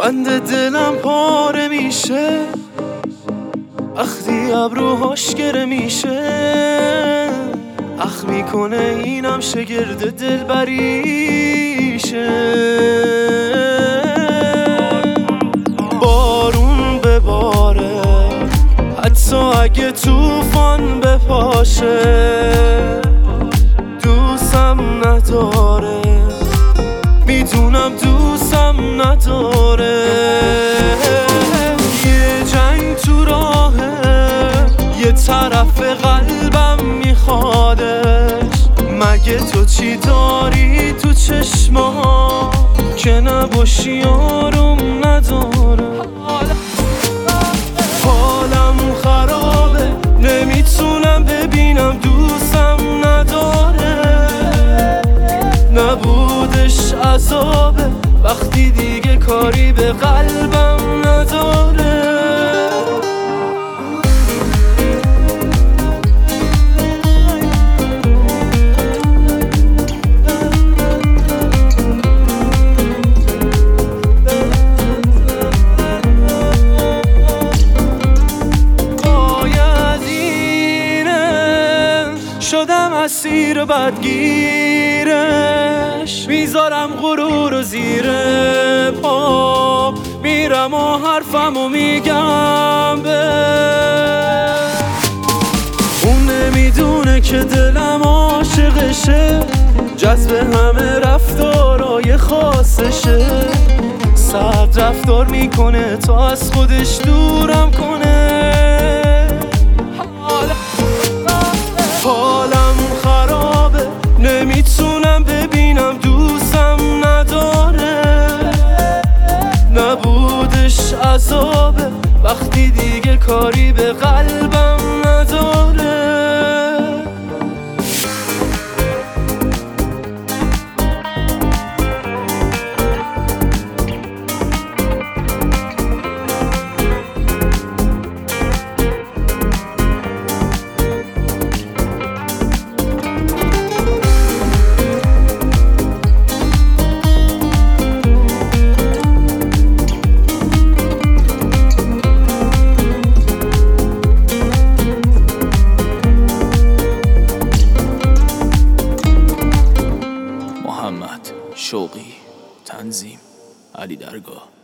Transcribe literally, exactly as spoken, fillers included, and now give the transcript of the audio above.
بند دلم پاره میشه وقتی ابروهاش گره میشه، اخ میکنه اینم شگرد دلبریشه. بارون بباره حتی اگه طوفان بپاشه، دوستم نداره، میدونم دوستم نداره. یه جنگ تو راهه، یه طرف قلبم میخوادش. مگه تو چی داری تو چشما که نباشی آروم نداره؟ حالم خرابه، نمیتونم ببینم دوستم نداره. نبودش عذابه وقتی دیگه کاری به قلبم نداره. شدم اسیر بدگیرش، میذارم غرور و زیر پا، میرم و حرفمو میگم به اون. نمیدونه که دلم عاشقشه، جذب همه رفتارای خاصشه. سرد رفتار میکنه تا از خودش دورم کنه. حالم خرابه، نمیتونم ببینم دوستم نداره. نبودش عذابه وقتی دیگه کاری به قلبم نداره. محمد شوقی، تنظیم علی درگاه.